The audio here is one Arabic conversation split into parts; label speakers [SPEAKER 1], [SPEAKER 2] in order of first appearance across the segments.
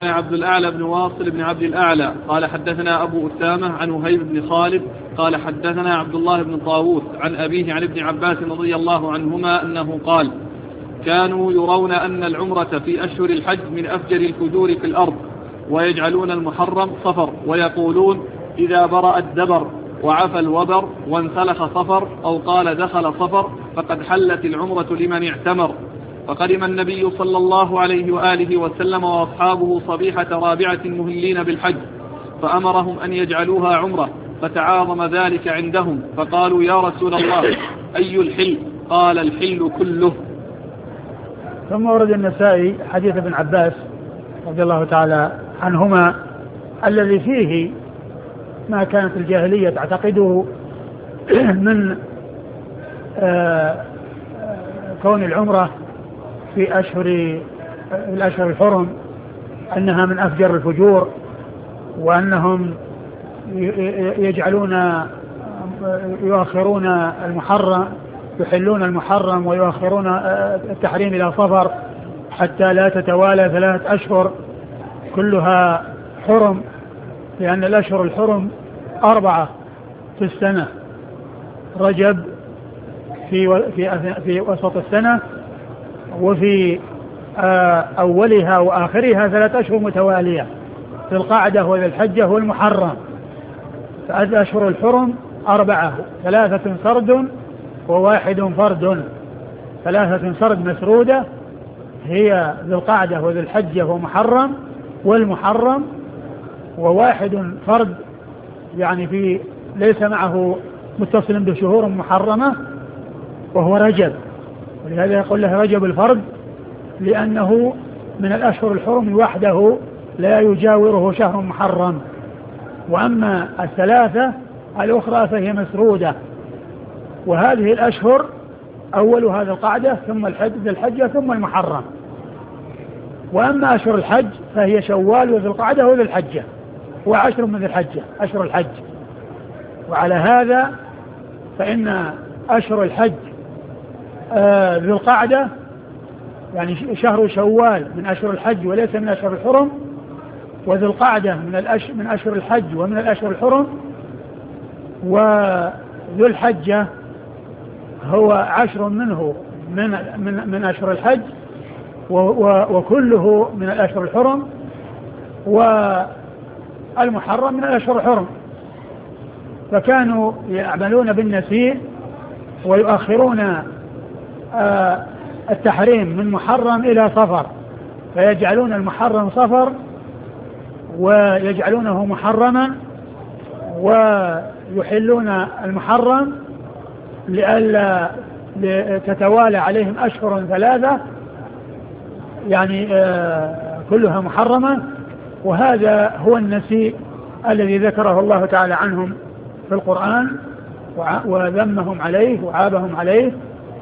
[SPEAKER 1] عبد الأعلى بن واصل بن عبد الأعلى قال حدثنا أبو أسامة عن وهيب بن خالد قال حدثنا عبد الله بن طاووس عن أبيه عن ابن عباس رضي الله عنهما أنه قال: كانوا يرون أن العمرة في أشهر الحج من أفجر الفجور في الأرض، ويجعلون المحرم صفر، ويقولون: إذا برأ الدبر وعفى الوبر وانسلخ صفر، أو قال دخل صفر، فقد حلت العمرة لمن اعتمر. فقدم النبي صلى الله عليه وآله وسلم وأصحابه صبيحة رابعة مهلين بالحج، فأمرهم أن يجعلوها عمرة، فتعاظم ذلك عندهم، فقالوا: يا رسول الله، أي الحل؟ قال: الحل كله.
[SPEAKER 2] ثم ورد النسائي حديث ابن عباس رضي الله تعالى عنهما الذي فيه ما كانت الجاهلية تعتقده من كون العمرة في الأشهر الحرم أنها من أفجر الفجور، وأنهم يؤخرون المحرم، يحلون المحرم ويؤخرون التحريم إلى صفر حتى لا تتوالى 3 أشهر كلها حرم، لأن الأشهر الحرم 4 في السنة: رجب في وسط السنة، وفي أولها وآخرها 3 أشهر متوالية: ذي القعدة وذي الحجة والمحرم. فأشهر الحرم 4: 3 سرد و1 فرد. 3 سرد مسرودة هي ذي القعدة وذي الحجة ومحرم والمحرم، و1 فرد يعني ليس معه متصل بشهور محرمة وهو رجب، ولهذا يقول له رجب الفرد، لأنه من الأشهر الحرم وحده لا يجاوره شهر محرم. وأما 3 الأخرى فهي مسرودة، وهذه الأشهر أولها ذي القعدة ثم ذي الحجة ثم المحرم. وأما أشهر الحج فهي شوال وذي القعدة وذي الحجة، و10 من ذي الحجة أشهر الحج. وعلى هذا فإن أشهر الحج ذي القعدة يعني شهر شوال من أشهر الحج وليس من أشهر الحرم، وذي القعدة من أشهر الحج ومن الأشهر الحرم، وذو الحجة هو 10 منه من أشهر الحج وكله من الأشهر الحرم، والمحرم من الأشهر الحرم. فكانوا يعملون بالنسيء ويؤخرون التحريم من محرم إلى صفر، فيجعلون المحرم صفر ويجعلونه محرما، ويحلون المحرم لئلا تتوالى عليهم أشهر 3 يعني كلها محرمة. وهذا هو النسيء الذي ذكره الله تعالى عنهم في القرآن وذمهم عليه وعابهم عليه.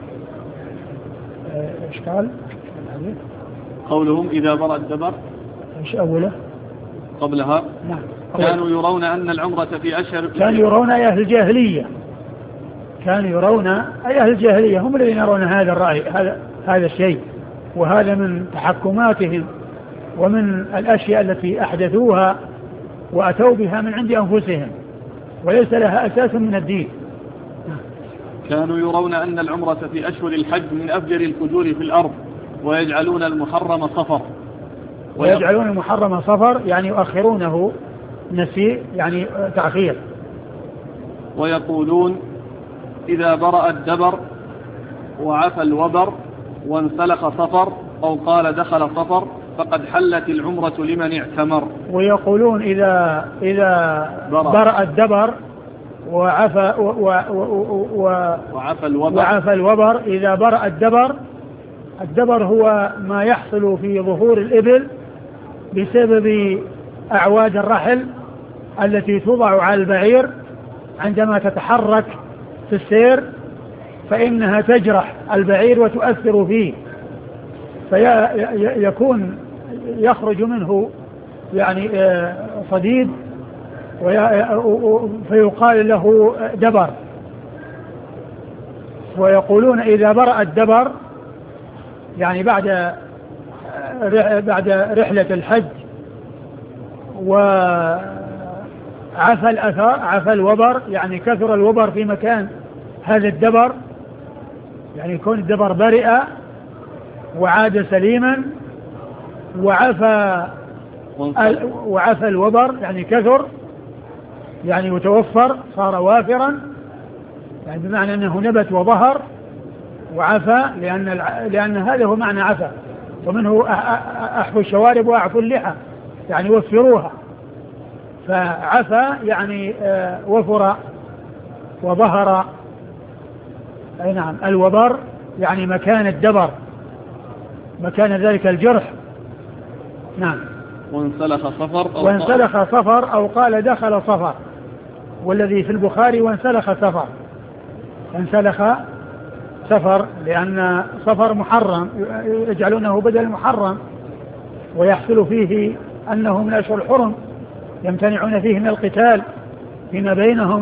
[SPEAKER 2] ايش قال؟
[SPEAKER 1] قولهم: إذا برأ الدبر.
[SPEAKER 2] ايش أوله؟
[SPEAKER 1] قبلها.
[SPEAKER 2] نعم.
[SPEAKER 1] كانوا يرون أن العمرة في أشهر،
[SPEAKER 2] كانوا يرون أي أهل الجاهلية، كانوا يرون أي أهل الجاهلية هم الذين يرون هذا الرأي، هذا الشيء، وهذا من تحكماتهم ومن الأشياء التي أحدثوها وأتوا بها من عند أنفسهم وليس لها أساس من الدين.
[SPEAKER 1] كانوا يرون أن العمرة في أشهر الحج من أفجر الفجور في الأرض، ويجعلون المحرم صفر.
[SPEAKER 2] ويجعلون المحرم صفر يعني يؤخرونه نسيء يعني تأخير.
[SPEAKER 1] ويقولون: إذا برأ الدبر وعفى الوبر وانسلخ صفر، أو قال دخل صفر، فقد حلت العمرة لمن اعتمر.
[SPEAKER 2] ويقولون إذا برأ الدبر وعفى الوبر. إذا برأ الدبر هو ما يحصل في ظهور الإبل بسبب أعواد الرحل التي توضع على البعير عندما تتحرك في السير، فإنها تجرح البعير وتؤثر فيه، فيكون يخرج منه يعني صديد فيقال له دبر. ويقولون إذا برأ الدبر يعني بعد رحلة الحج وعفى الأثر، عفى الوبر، يعني كثر الوبر في مكان هذا الدبر، يعني يكون الدبر برئ وعاد سليما، وعفى الوبر يعني كثر، يعني يتوفر، صار وافرا، يعني بمعنى أنه نبت وظهر، وعفى لأن هذا هو معنى عفى، ومنه أحفوا الشوارب وأعفوا اللحى، يعني وفروها. فعفى يعني وفر وظهر. أي نعم، الوبر يعني مكان الدبر، مكان ذلك الجرح. نعم. وانسلخ صفر أو قال دخل صفر، والذي في البخاري وانسلخ صفر، انسلخ صفر لأن صفر محرم، يجعلونه بدل محرم، ويحصل فيه أنه من أشهر الحرم يمتنعون فيه من القتال فيما بينهم.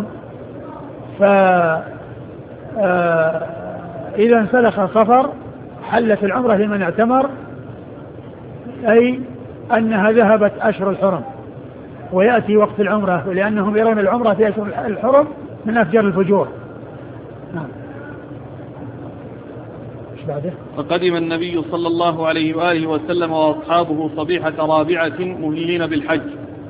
[SPEAKER 2] إذا انسلخ صفر حلت العمرة لمن اعتمر، أي أنها ذهبت أشهر الحرم ويأتي وقت العمرة، لأنهم يرون العمرة في أشهر الحرم من أفجر الفجور. نعم.
[SPEAKER 1] فقدم النبي صلى الله عليه وآله وسلم وأصحابه صبيحة رابعة مهلين بالحج،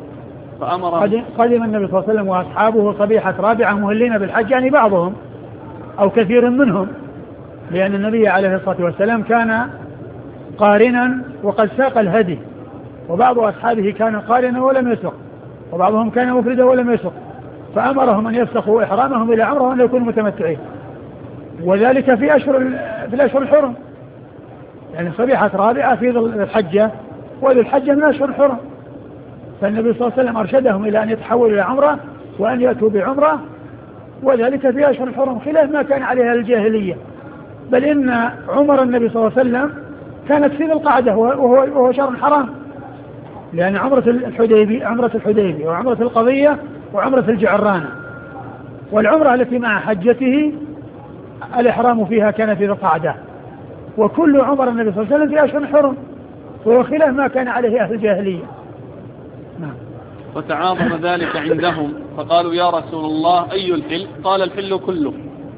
[SPEAKER 2] قدم النبي صلى الله عليه وسلم وأصحابه صبيحة رابعة مهلين بالحج، يعني بعضهم أو كثير منهم، لأن النبي عليه الصلاة والسلام كان قارنا وقد ساق الهدي، وبعض أصحابه كان قارنا ولم يسق، وبعضهم كان مفردا ولم يسق، فأمرهم أن يفسخوا إحرامهم إلى عمره وأن يكونوا متمتعين، وذلك في الأشهر الحرم، يعني صبيحة رابعة في الحجة، وذو الحجة من أشهر الحرم، فالنبي صلى الله عليه وسلم أرشدهم إلى أن يتحولوا إلى عمره وأن يأتوا بعمره، وذلك في أشهر الحرم، خلاف ما كان عليها الجاهلية. بل إن عمر النبي صلى الله عليه وسلم كانت في ذي القعدة وهو شهر حرام، لأن عمرة الحديبية وعمرة القضية وعمرة الجعرانة، والعمرة التي مع حجته الإحرام فيها كان في ذي القعدة، وكل عمر النبي صلى الله عليه وسلم في أشهر الحرم، وهو خلاف ما كان عليه أهل الجاهلية. نعم.
[SPEAKER 1] وتعاظم ذلك عندهم فقالوا يا رسول الله أي الحل؟ قال الحل كله.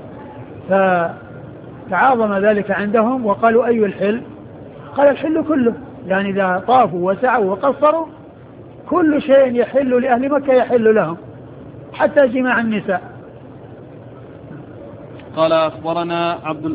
[SPEAKER 2] فتعاظم ذلك عندهم وقالوا أي الحل؟ قال الحل كله، يعني إذا طافوا وسعوا وقصروا كل شيء يحل لأهل مكة يحل لهم، حتى جماع النساء.
[SPEAKER 1] قال أخبرنا عبد